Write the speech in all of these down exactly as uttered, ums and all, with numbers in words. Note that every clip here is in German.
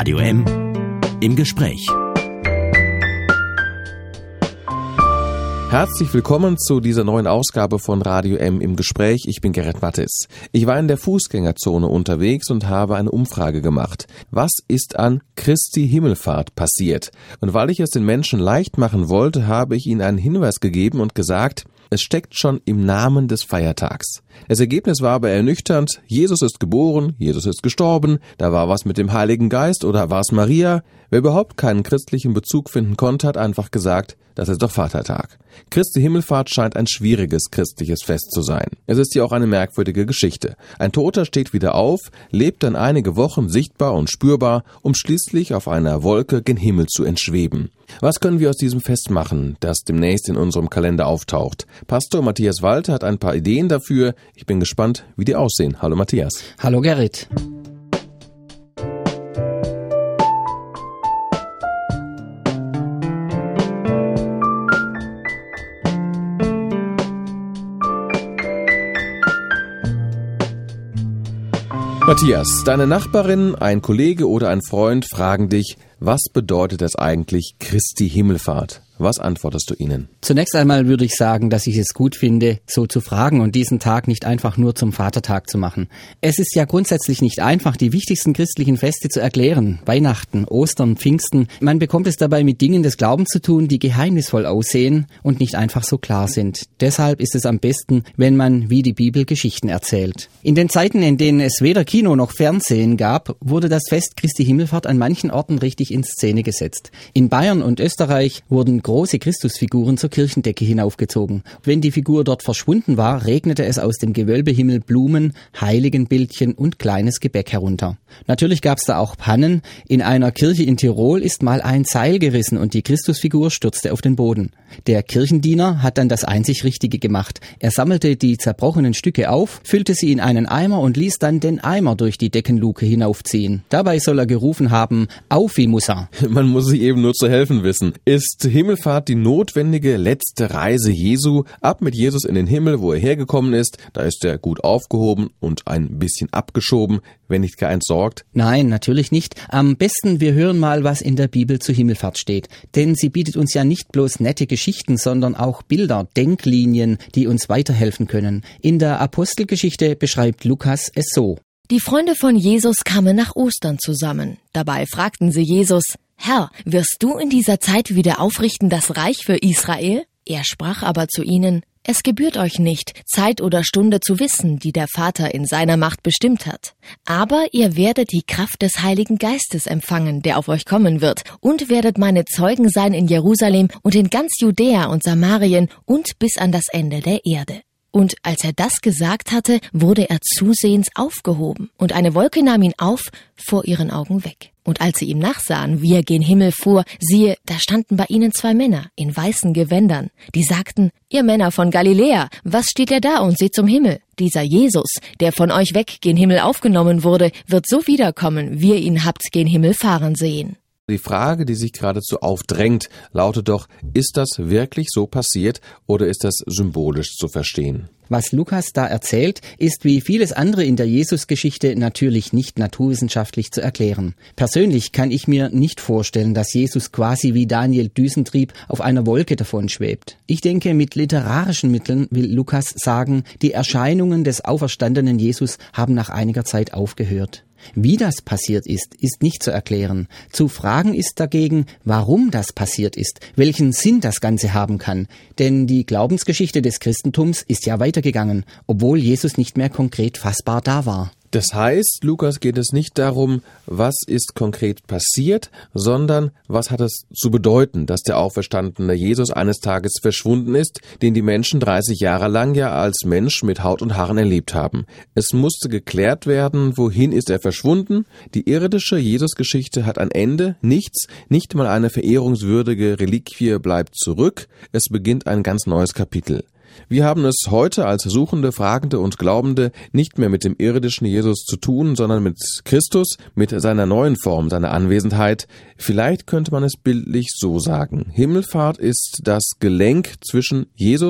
Radio M im Gespräch. Herzlich willkommen zu dieser neuen Ausgabe von Radio M im Gespräch. Ich bin Gerrit Mattes. Ich war in der Fußgängerzone unterwegs und habe eine Umfrage gemacht. Was ist an Christi Himmelfahrt passiert? Und weil ich es den Menschen leicht machen wollte, habe ich ihnen einen Hinweis gegeben und gesagt, es steckt schon im Namen des Feiertags. Das Ergebnis war aber ernüchternd. Jesus ist geboren, Jesus ist gestorben, da war was mit dem Heiligen Geist oder war es Maria? Wer überhaupt keinen christlichen Bezug finden konnte, hat einfach gesagt, das ist doch Vatertag. Christi Himmelfahrt scheint ein schwieriges christliches Fest zu sein. Es ist ja auch eine merkwürdige Geschichte. Ein Toter steht wieder auf, lebt dann einige Wochen sichtbar und spürbar, um schließlich auf einer Wolke gen Himmel zu entschweben. Was können wir aus diesem Fest machen, das demnächst in unserem Kalender auftaucht? Pastor Matthias Walter hat ein paar Ideen dafür. Ich bin gespannt, wie die aussehen. Hallo Matthias. Hallo Gerrit. Matthias, deine Nachbarin, ein Kollege oder ein Freund fragen dich, was bedeutet das eigentlich Christi Himmelfahrt? Was antwortest du ihnen? Zunächst einmal würde ich sagen, dass ich es gut finde, so zu fragen und diesen Tag nicht einfach nur zum Vatertag zu machen. Es ist ja grundsätzlich nicht einfach, die wichtigsten christlichen Feste zu erklären. Weihnachten, Ostern, Pfingsten. Man bekommt es dabei mit Dingen des Glaubens zu tun, die geheimnisvoll aussehen und nicht einfach so klar sind. Deshalb ist es am besten, wenn man wie die Bibel Geschichten erzählt. In den Zeiten, in denen es weder Kino noch Fernsehen gab, wurde das Fest Christi Himmelfahrt an manchen Orten richtig in Szene gesetzt. In Bayern und Österreich wurden große Christusfiguren zur Kirchendecke hinaufgezogen. Wenn die Figur dort verschwunden war, regnete es aus dem Gewölbehimmel Blumen, Heiligenbildchen und kleines Gebäck herunter. Natürlich gab es da auch Pannen. In einer Kirche in Tirol ist mal ein Seil gerissen und die Christusfigur stürzte auf den Boden. Der Kirchendiener hat dann das einzig Richtige gemacht. Er sammelte die zerbrochenen Stücke auf, füllte sie in einen Eimer und ließ dann den Eimer durch die Deckenluke hinaufziehen. Dabei soll er gerufen haben, Aufi Musa. Man muss sich eben nur zu helfen wissen. Ist Himmelfahrt die notwendige letzte Reise Jesu? Ab mit Jesus in den Himmel, wo er hergekommen ist. Da ist er gut aufgehoben und ein bisschen abgeschoben, wenn nicht gar entsorgt. Nein, natürlich nicht. Am besten, wir hören mal, was in der Bibel zur Himmelfahrt steht. Denn sie bietet uns ja nicht bloß nette Geschichten, sondern auch Bilder, Denklinien, die uns weiterhelfen können. In der Apostelgeschichte beschreibt Lukas es so. Die Freunde von Jesus kamen nach Ostern zusammen. Dabei fragten sie Jesus, Herr, wirst du in dieser Zeit wieder aufrichten das Reich für Israel? Er sprach aber zu ihnen, es gebührt euch nicht, Zeit oder Stunde zu wissen, die der Vater in seiner Macht bestimmt hat. Aber ihr werdet die Kraft des Heiligen Geistes empfangen, der auf euch kommen wird, und werdet meine Zeugen sein in Jerusalem und in ganz Judäa und Samarien und bis an das Ende der Erde. Und als er das gesagt hatte, wurde er zusehends aufgehoben, und eine Wolke nahm ihn auf, vor ihren Augen weg. Und als sie ihm nachsahen, wie er gen Himmel fuhr, siehe, da standen bei ihnen zwei Männer in weißen Gewändern, die sagten, ihr Männer von Galiläa, was steht ihr da und seht zum Himmel? Dieser Jesus, der von euch weg gen Himmel aufgenommen wurde, wird so wiederkommen, wie ihr ihn habt gen Himmel fahren sehen. Die Frage, die sich geradezu aufdrängt, lautet doch, ist das wirklich so passiert oder ist das symbolisch zu verstehen? Was Lukas da erzählt, ist wie vieles andere in der Jesusgeschichte natürlich nicht naturwissenschaftlich zu erklären. Persönlich kann ich mir nicht vorstellen, dass Jesus quasi wie Daniel Düsentrieb auf einer Wolke davon schwebt. Ich denke, mit literarischen Mitteln will Lukas sagen, die Erscheinungen des auferstandenen Jesus haben nach einiger Zeit aufgehört. Wie das passiert ist, ist nicht zu erklären. Zu fragen ist dagegen, warum das passiert ist, welchen Sinn das Ganze haben kann. Denn die Glaubensgeschichte des Christentums ist ja weitergegangen, obwohl Jesus nicht mehr konkret fassbar da war. Das heißt, Lukas, geht es nicht darum, was ist konkret passiert, sondern was hat es zu bedeuten, dass der auferstandene Jesus eines Tages verschwunden ist, den die Menschen dreißig Jahre lang ja als Mensch mit Haut und Haaren erlebt haben. Es musste geklärt werden, wohin ist er verschwunden. Die irdische Jesusgeschichte hat ein Ende, nichts, nicht mal eine verehrungswürdige Reliquie bleibt zurück. Es beginnt ein ganz neues Kapitel. Wir haben es heute als Suchende, Fragende und Glaubende nicht mehr mit dem irdischen Jesus zu tun, sondern mit Christus, mit seiner neuen Form, seiner Anwesenheit. Vielleicht könnte man es bildlich so sagen. Himmelfahrt ist das Gelenk zwischen Jesus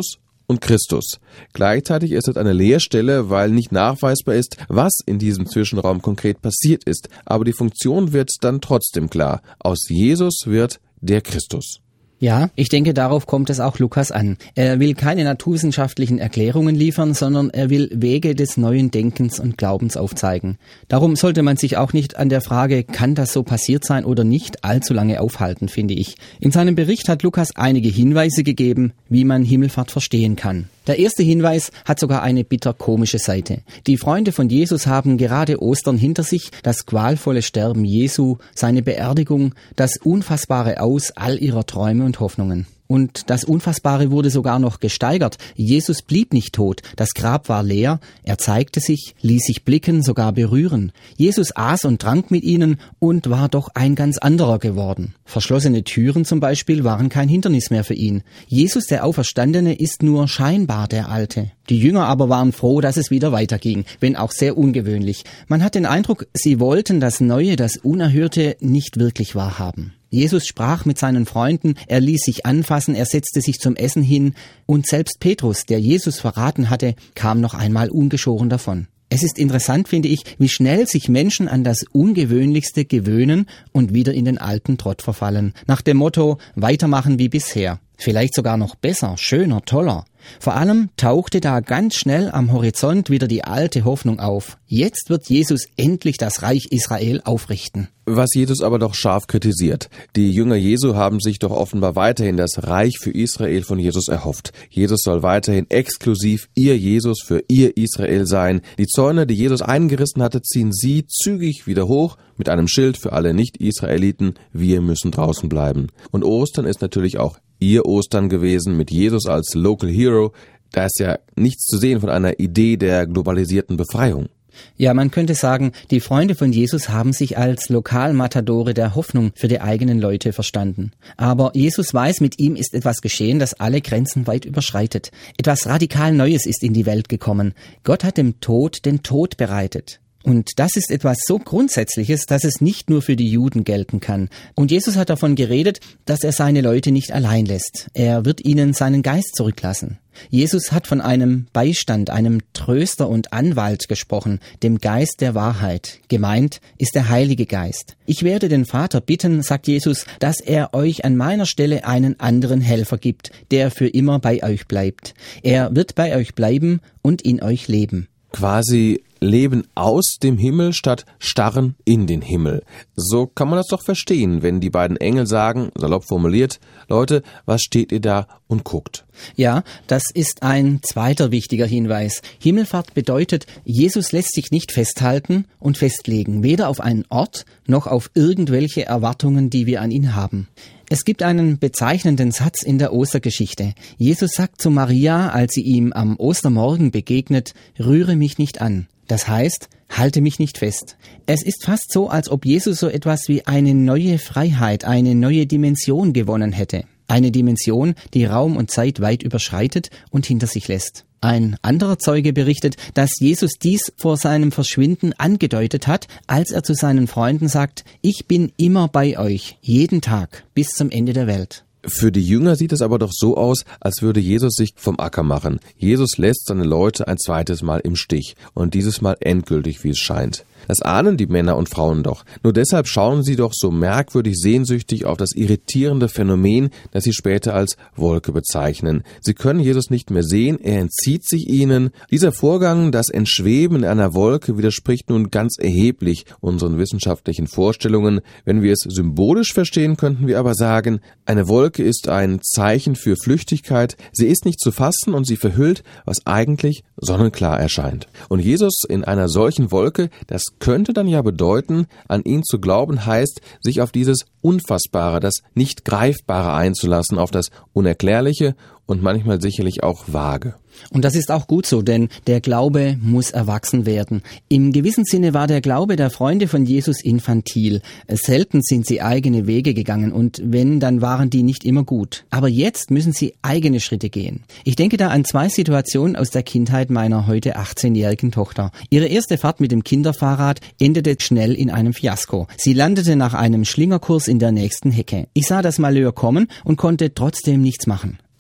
und Christus. Gleichzeitig ist es eine Leerstelle, weil nicht nachweisbar ist, was in diesem Zwischenraum konkret passiert ist, aber die Funktion wird dann trotzdem klar. Aus Jesus wird der Christus. Ja, ich denke, darauf kommt es auch Lukas an. Er will keine naturwissenschaftlichen Erklärungen liefern, sondern er will Wege des neuen Denkens und Glaubens aufzeigen. Darum sollte man sich auch nicht an der Frage, kann das so passiert sein oder nicht, allzu lange aufhalten, finde ich. In seinem Bericht hat Lukas einige Hinweise gegeben, wie man Himmelfahrt verstehen kann. Der erste Hinweis hat sogar eine bitter komische Seite. Die Freunde von Jesus haben gerade Ostern hinter sich, das qualvolle Sterben Jesu, seine Beerdigung, das unfassbare Aus all ihrer Träume und Hoffnungen. Und das Unfassbare wurde sogar noch gesteigert. Jesus blieb nicht tot, das Grab war leer, er zeigte sich, ließ sich blicken, sogar berühren. Jesus aß und trank mit ihnen und war doch ein ganz anderer geworden. Verschlossene Türen zum Beispiel waren kein Hindernis mehr für ihn. Jesus, der Auferstandene, ist nur scheinbar der Alte. Die Jünger aber waren froh, dass es wieder weiterging, wenn auch sehr ungewöhnlich. Man hat den Eindruck, sie wollten das Neue, das Unerhörte nicht wirklich wahrhaben. Jesus sprach mit seinen Freunden, er ließ sich anfassen, er setzte sich zum Essen hin und selbst Petrus, der Jesus verraten hatte, kam noch einmal ungeschoren davon. Es ist interessant, finde ich, wie schnell sich Menschen an das Ungewöhnlichste gewöhnen und wieder in den alten Trott verfallen. Nach dem Motto, weitermachen wie bisher. Vielleicht sogar noch besser, schöner, toller. Vor allem tauchte da ganz schnell am Horizont wieder die alte Hoffnung auf. Jetzt wird Jesus endlich das Reich Israel aufrichten. Was Jesus aber doch scharf kritisiert. Die Jünger Jesu haben sich doch offenbar weiterhin das Reich für Israel von Jesus erhofft. Jesus soll weiterhin exklusiv ihr Jesus für ihr Israel sein. Die Zäune, die Jesus eingerissen hatte, ziehen sie zügig wieder hoch mit einem Schild für alle Nicht-Israeliten. Wir müssen draußen bleiben. Und Ostern ist natürlich auch ihr Ostern gewesen mit Jesus als Local Hero. Da ist ja nichts zu sehen von einer Idee der globalisierten Befreiung. Ja, man könnte sagen, die Freunde von Jesus haben sich als Lokalmatadore der Hoffnung für die eigenen Leute verstanden. Aber Jesus weiß, mit ihm ist etwas geschehen, das alle Grenzen weit überschreitet. Etwas radikal Neues ist in die Welt gekommen. Gott hat dem Tod den Tod bereitet. Und das ist etwas so Grundsätzliches, dass es nicht nur für die Juden gelten kann. Und Jesus hat davon geredet, dass er seine Leute nicht allein lässt. Er wird ihnen seinen Geist zurücklassen. Jesus hat von einem Beistand, einem Tröster und Anwalt gesprochen, dem Geist der Wahrheit. Gemeint ist der Heilige Geist. Ich werde den Vater bitten, sagt Jesus, dass er euch an meiner Stelle einen anderen Helfer gibt, der für immer bei euch bleibt. Er wird bei euch bleiben und in euch leben. Quasi Leben aus dem Himmel statt starren in den Himmel. So kann man das doch verstehen, wenn die beiden Engel sagen, salopp formuliert, Leute, was steht ihr da und guckt? Ja, das ist ein zweiter wichtiger Hinweis. Himmelfahrt bedeutet, Jesus lässt sich nicht festhalten und festlegen, weder auf einen Ort noch auf irgendwelche Erwartungen, die wir an ihn haben. Es gibt einen bezeichnenden Satz in der Ostergeschichte. Jesus sagt zu Maria, als sie ihm am Ostermorgen begegnet, rühre mich nicht an. Das heißt, halte mich nicht fest. Es ist fast so, als ob Jesus so etwas wie eine neue Freiheit, eine neue Dimension gewonnen hätte. Eine Dimension, die Raum und Zeit weit überschreitet und hinter sich lässt. Ein anderer Zeuge berichtet, dass Jesus dies vor seinem Verschwinden angedeutet hat, als er zu seinen Freunden sagt, ich bin immer bei euch, jeden Tag, bis zum Ende der Welt. Für die Jünger sieht es aber doch so aus, als würde Jesus sich vom Acker machen. Jesus lässt seine Leute ein zweites Mal im Stich und dieses Mal endgültig, wie es scheint. Das ahnen die Männer und Frauen doch. Nur deshalb schauen sie doch so merkwürdig sehnsüchtig auf das irritierende Phänomen, das sie später als Wolke bezeichnen. Sie können Jesus nicht mehr sehen, er entzieht sich ihnen. Dieser Vorgang, das Entschweben in einer Wolke, widerspricht nun ganz erheblich unseren wissenschaftlichen Vorstellungen. Wenn wir es symbolisch verstehen, könnten wir aber sagen, eine Wolke ist ein Zeichen für Flüchtigkeit. Sie ist nicht zu fassen und sie verhüllt, was eigentlich sonnenklar erscheint. Und Jesus in einer solchen Wolke, das könnte dann ja bedeuten, an ihn zu glauben heißt, sich auf dieses Unfassbare, das Nicht-Greifbare einzulassen, auf das Unerklärliche und manchmal sicherlich auch Vage. Und das ist auch gut so, denn der Glaube muss erwachsen werden. Im gewissen Sinne war der Glaube der Freunde von Jesus infantil. Selten sind sie eigene Wege gegangen und wenn, dann waren die nicht immer gut. Aber jetzt müssen sie eigene Schritte gehen. Ich denke da an zwei Situationen aus der Kindheit meiner heute achtzehnjährigen Tochter. Ihre erste Fahrt mit dem Kinderfahrrad endete schnell in einem Fiasko. Sie landete nach einem Schlingerkurs in der nächsten Hecke. Ich sah das Malheur kommen und konnte trotzdem nichts machen.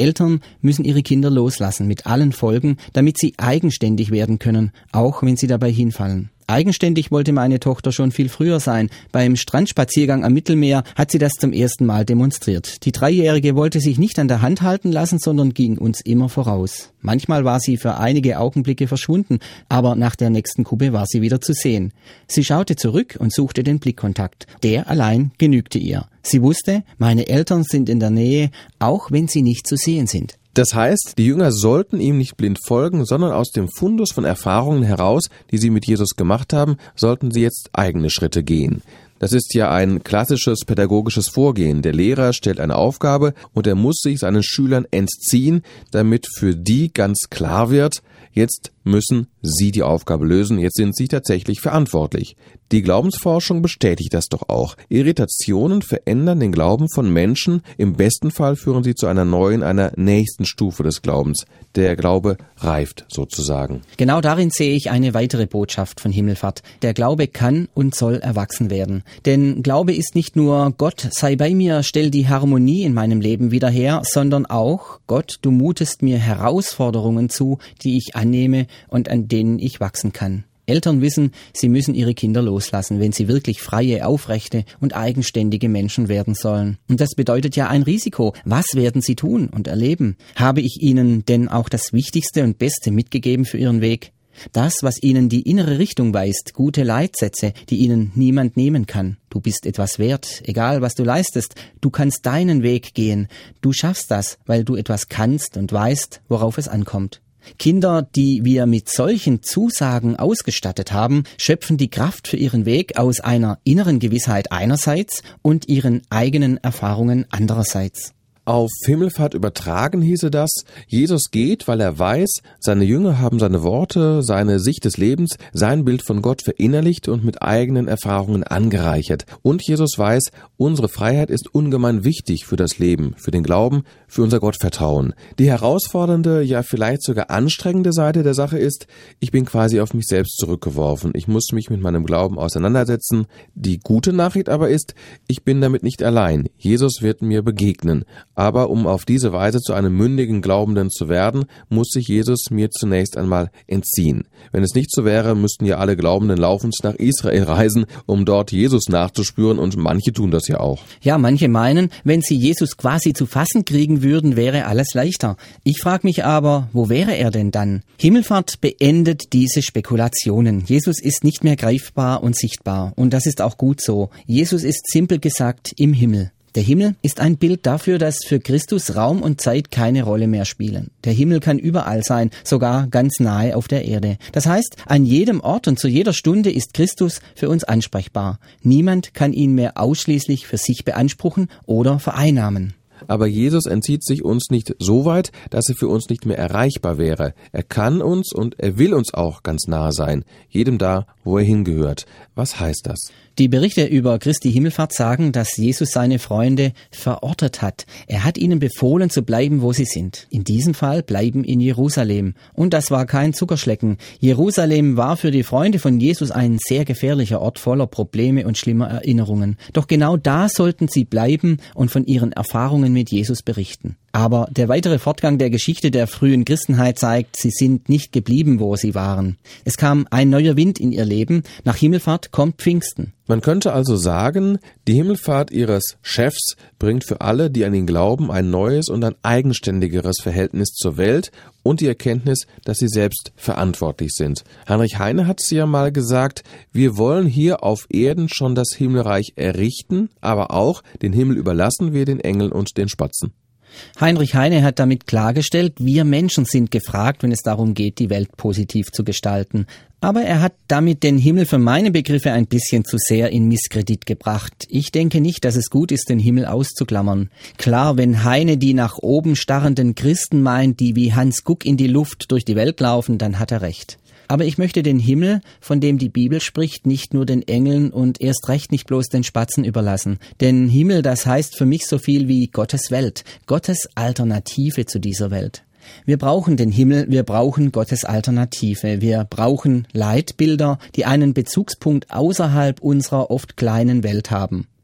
Eltern müssen ihre Kinder loslassen mit allen Folgen, damit sie eigenständig werden können, auch wenn sie dabei hinfallen. Eigenständig wollte meine Tochter schon viel früher sein. Beim Strandspaziergang am Mittelmeer hat sie das zum ersten Mal demonstriert. Die Dreijährige wollte sich nicht an der Hand halten lassen, sondern ging uns immer voraus. Manchmal war sie für einige Augenblicke verschwunden, aber nach der nächsten Kuppe war sie wieder zu sehen. Sie schaute zurück und suchte den Blickkontakt. Der allein genügte ihr. Sie wusste, meine Eltern sind in der Nähe, auch wenn sie nicht zu sehen sind. Das heißt, die Jünger sollten ihm nicht blind folgen, sondern aus dem Fundus von Erfahrungen heraus, die sie mit Jesus gemacht haben, sollten sie jetzt eigene Schritte gehen. Das ist ja ein klassisches pädagogisches Vorgehen. Der Lehrer stellt eine Aufgabe und er muss sich seinen Schülern entziehen, damit für die ganz klar wird, jetzt müssen sie die Aufgabe lösen, jetzt sind sie tatsächlich verantwortlich. Die Glaubensforschung bestätigt das doch auch. Irritationen verändern den Glauben von Menschen, im besten Fall führen sie zu einer neuen, einer nächsten Stufe des Glaubens. Der Glaube reift sozusagen. Genau darin sehe ich eine weitere Botschaft von Himmelfahrt. Der Glaube kann und soll erwachsen werden. Denn Glaube ist nicht nur Gott, sei bei mir, stell die Harmonie in meinem Leben wieder her, sondern auch Gott, du mutest mir Herausforderungen zu, die ich annehme und an denen ich wachsen kann. Eltern wissen, sie müssen ihre Kinder loslassen, wenn sie wirklich freie, aufrechte und eigenständige Menschen werden sollen. Und das bedeutet ja ein Risiko. Was werden sie tun und erleben? Habe ich ihnen denn auch das Wichtigste und Beste mitgegeben für ihren Weg? Das, was ihnen die innere Richtung weist, gute Leitsätze, die ihnen niemand nehmen kann. Du bist etwas wert, egal was du leistest. Du kannst deinen Weg gehen. Du schaffst das, weil du etwas kannst und weißt, worauf es ankommt. Kinder, die wir mit solchen Zusagen ausgestattet haben, schöpfen die Kraft für ihren Weg aus einer inneren Gewissheit einerseits und ihren eigenen Erfahrungen andererseits. Auf Himmelfahrt übertragen hieße das, Jesus geht, weil er weiß, seine Jünger haben seine Worte, seine Sicht des Lebens, sein Bild von Gott verinnerlicht und mit eigenen Erfahrungen angereichert. Und Jesus weiß, unsere Freiheit ist ungemein wichtig für das Leben, für den Glauben, für unser Gottvertrauen. Die herausfordernde, ja vielleicht sogar anstrengende Seite der Sache ist, ich bin quasi auf mich selbst zurückgeworfen. Ich muss mich mit meinem Glauben auseinandersetzen. Die gute Nachricht aber ist, ich bin damit nicht allein. Jesus wird mir begegnen. Aber um auf diese Weise zu einem mündigen Glaubenden zu werden, muss sich Jesus mir zunächst einmal entziehen. Wenn es nicht so wäre, müssten ja alle Glaubenden laufend nach Israel reisen, um dort Jesus nachzuspüren, und manche tun das ja auch. Ja, manche meinen, wenn sie Jesus quasi zu fassen kriegen würden, wäre alles leichter. Ich frage mich aber, wo wäre er denn dann? Himmelfahrt beendet diese Spekulationen. Jesus ist nicht mehr greifbar und sichtbar. Und das ist auch gut so. Jesus ist simpel gesagt im Himmel. Der Himmel ist ein Bild dafür, dass für Christus Raum und Zeit keine Rolle mehr spielen. Der Himmel kann überall sein, sogar ganz nahe auf der Erde. Das heißt, an jedem Ort und zu jeder Stunde ist Christus für uns ansprechbar. Niemand kann ihn mehr ausschließlich für sich beanspruchen oder vereinnahmen. Aber Jesus entzieht sich uns nicht so weit, dass er für uns nicht mehr erreichbar wäre. Er kann uns und er will uns auch ganz nahe sein, jedem da, wo er hingehört. Was heißt das? Die Berichte über Christi Himmelfahrt sagen, dass Jesus seine Freunde verortet hat. Er hat ihnen befohlen zu bleiben, wo sie sind. In diesem Fall bleiben in Jerusalem. Und das war kein Zuckerschlecken. Jerusalem war für die Freunde von Jesus ein sehr gefährlicher Ort voller Probleme und schlimmer Erinnerungen. Doch genau da sollten sie bleiben und von ihren Erfahrungen mit Jesus berichten. Aber der weitere Fortgang der Geschichte der frühen Christenheit zeigt, sie sind nicht geblieben, wo sie waren. Es kam ein neuer Wind in ihr Leben. Nach Himmelfahrt kommt Pfingsten. Man könnte also sagen, die Himmelfahrt ihres Chefs bringt für alle, die an ihn glauben, ein neues und ein eigenständigeres Verhältnis zur Welt und die Erkenntnis, dass sie selbst verantwortlich sind. Heinrich Heine hat es ja mal gesagt, wir wollen hier auf Erden schon das Himmelreich errichten, aber auch den Himmel überlassen wir den Engeln und den Spatzen. Heinrich Heine hat damit klargestellt, wir Menschen sind gefragt, wenn es darum geht, die Welt positiv zu gestalten. Aber er hat damit den Himmel für meine Begriffe ein bisschen zu sehr in Misskredit gebracht. Ich denke nicht, dass es gut ist, den Himmel auszuklammern. Klar, wenn Heine die nach oben starrenden Christen meint, die wie Hans Guck in die Luft durch die Welt laufen, dann hat er recht. Aber ich möchte den Himmel, von dem die Bibel spricht, nicht nur den Engeln und erst recht nicht bloß den Spatzen überlassen. Denn Himmel, das heißt für mich so viel wie Gottes Welt, Gottes Alternative zu dieser Welt. Wir brauchen den Himmel, wir brauchen Gottes Alternative, wir brauchen Leitbilder, die einen Bezugspunkt außerhalb unserer oft kleinen Welt haben.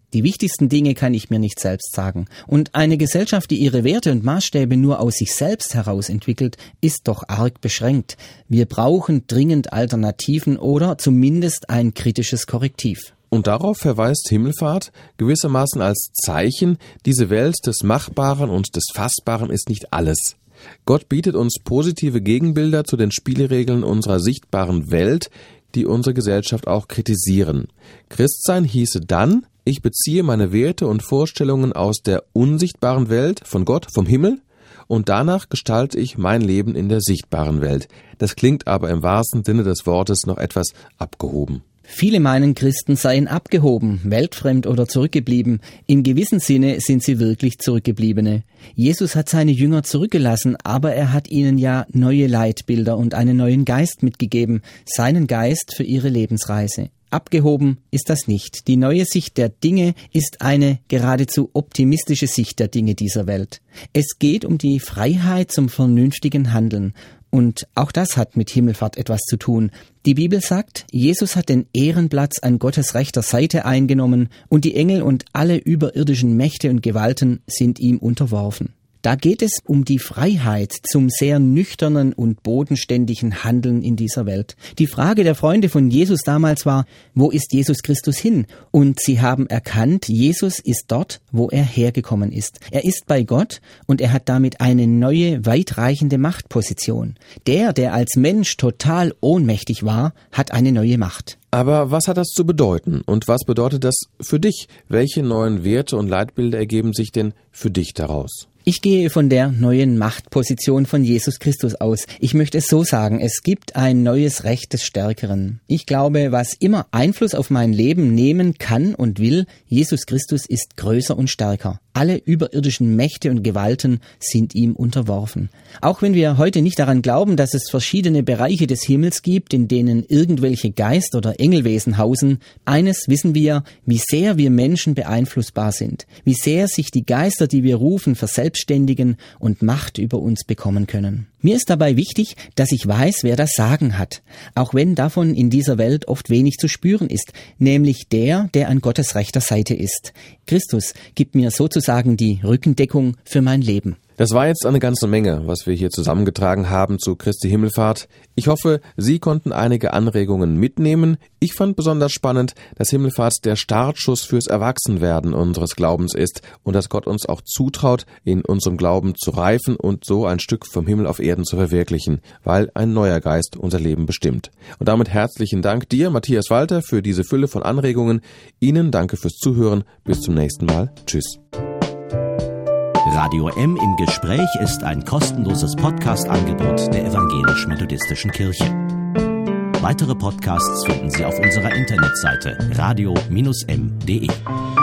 Die wichtigsten Dinge kann ich mir nicht selbst sagen. Und eine Gesellschaft, die ihre Werte und Maßstäbe nur aus sich selbst heraus entwickelt, ist doch arg beschränkt. Wir brauchen dringend Alternativen oder zumindest ein kritisches Korrektiv. Und darauf verweist Himmelfahrt gewissermaßen als Zeichen, diese Welt des Machbaren und des Fassbaren ist nicht alles. Gott bietet uns positive Gegenbilder zu den Spielregeln unserer sichtbaren Welt, die unsere Gesellschaft auch kritisieren. Christsein hieße dann, ich beziehe meine Werte und Vorstellungen aus der unsichtbaren Welt, von Gott, vom Himmel, und danach gestalte ich mein Leben in der sichtbaren Welt. Das klingt aber im wahrsten Sinne des Wortes noch etwas abgehoben. Viele meinen, Christen seien abgehoben, weltfremd oder zurückgeblieben. Im gewissen Sinne sind sie wirklich Zurückgebliebene. Jesus hat seine Jünger zurückgelassen, aber er hat ihnen ja neue Leitbilder und einen neuen Geist mitgegeben, seinen Geist für ihre Lebensreise. Abgehoben ist das nicht. Die neue Sicht der Dinge ist eine geradezu optimistische Sicht der Dinge dieser Welt. Es geht um die Freiheit zum vernünftigen Handeln. Und auch das hat mit Himmelfahrt etwas zu tun. Die Bibel sagt, Jesus hat den Ehrenplatz an Gottes rechter Seite eingenommen und die Engel und alle überirdischen Mächte und Gewalten sind ihm unterworfen. Da geht es um die Freiheit zum sehr nüchternen und bodenständigen Handeln in dieser Welt. Die Frage der Freunde von Jesus damals war, wo ist Jesus Christus hin? Und sie haben erkannt, Jesus ist dort, wo er hergekommen ist. Er ist bei Gott und er hat damit eine neue, weitreichende Machtposition. Der, der als Mensch total ohnmächtig war, hat eine neue Macht. Aber was hat das zu bedeuten? Und was bedeutet das für dich? Welche neuen Werte und Leitbilder ergeben sich denn für dich daraus? Ich gehe von der neuen Machtposition von Jesus Christus aus. Ich möchte es so sagen, es gibt ein neues Recht des Stärkeren. Ich glaube, was immer Einfluss auf mein Leben nehmen kann und will, Jesus Christus ist größer und stärker. Alle überirdischen Mächte und Gewalten sind ihm unterworfen. Auch wenn wir heute nicht daran glauben, dass es verschiedene Bereiche des Himmels gibt, in denen irgendwelche Geist- oder Engelwesen hausen, eines wissen wir, wie sehr wir Menschen beeinflussbar sind, wie sehr sich die Geister, die wir rufen, verselbstständigen und Macht über uns bekommen können. Mir ist dabei wichtig, dass ich weiß, wer das Sagen hat, auch wenn davon in dieser Welt oft wenig zu spüren ist, nämlich der, der an Gottes rechter Seite ist. Christus gibt mir sozusagen die Rückendeckung für mein Leben. Das war jetzt eine ganze Menge, was wir hier zusammengetragen haben zu Christi Himmelfahrt. Ich hoffe, Sie konnten einige Anregungen mitnehmen. Ich fand besonders spannend, dass Himmelfahrt der Startschuss fürs Erwachsenwerden unseres Glaubens ist und dass Gott uns auch zutraut, in unserem Glauben zu reifen und so ein Stück vom Himmel auf Erden zu verwirklichen, weil ein neuer Geist unser Leben bestimmt. Und damit herzlichen Dank dir, Matthias Walter, für diese Fülle von Anregungen. Ihnen danke fürs Zuhören. Bis zum nächsten Mal. Tschüss. Radio M im Gespräch ist ein kostenloses Podcast-Angebot der Evangelisch-Methodistischen Kirche. Weitere Podcasts finden Sie auf unserer Internetseite radio Bindestrich m punkt de.